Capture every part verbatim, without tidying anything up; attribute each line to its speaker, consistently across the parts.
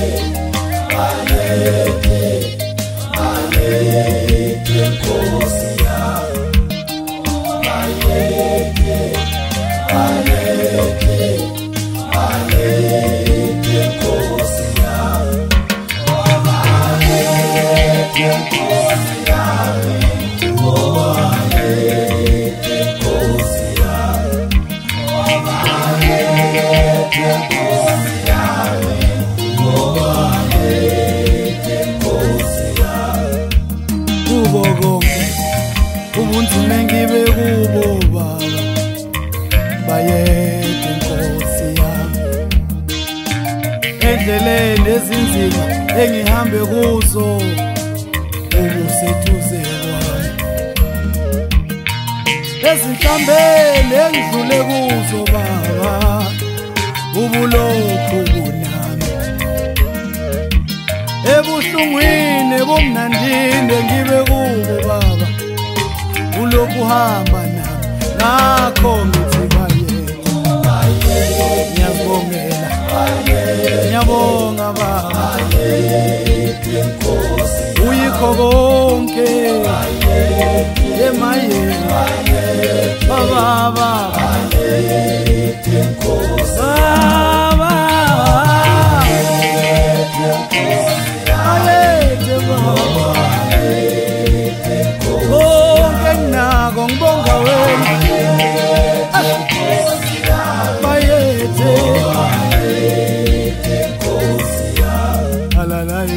Speaker 1: ubunzima ngibe kubo baba bayede Nkosi yami endleleni ezinzima engihambe kuzo ubuseduze kwami ezinhlambeni engidlule kuzo baba ubulokhu kunami ebuhlungwini ebumnandini ngibe kubo baba ulokhu hamba nami ngakho ngithi baye ngiyabongela ngiyabonga baba uyikho konke emaye baba baba ngibonga wena bayethe Nkosi yami alalaye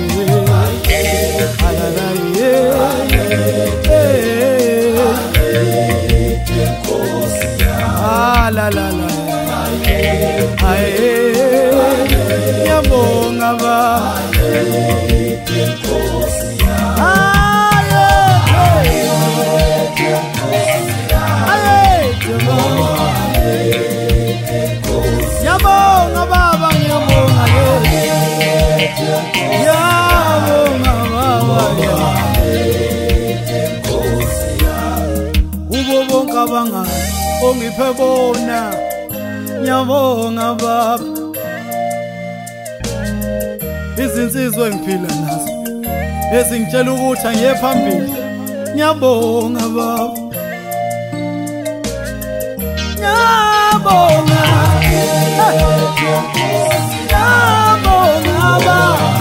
Speaker 1: alalaye Nkosi yami alalala aye ngiyabonga ba Nkosi yami ngiyabonga baba ngiyabonga ngiyabonga baba kubo bonke abangani ongiphe bona ngiyabonga baba izinsizwa engiphila nazo ezingitshela ukuthi angiye phambili ngiyabonga baba ngiyabonga ngiyabonga baba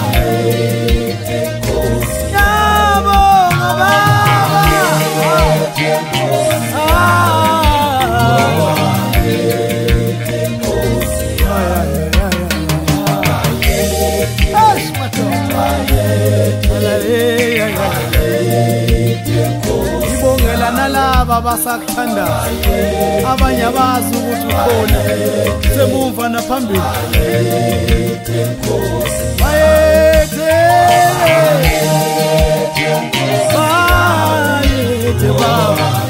Speaker 1: ngiyabonga baba ngibongela nalaba basakuthandayo abanye abazi ukuthi ukhona semuva naphambili bayethe bayethe baba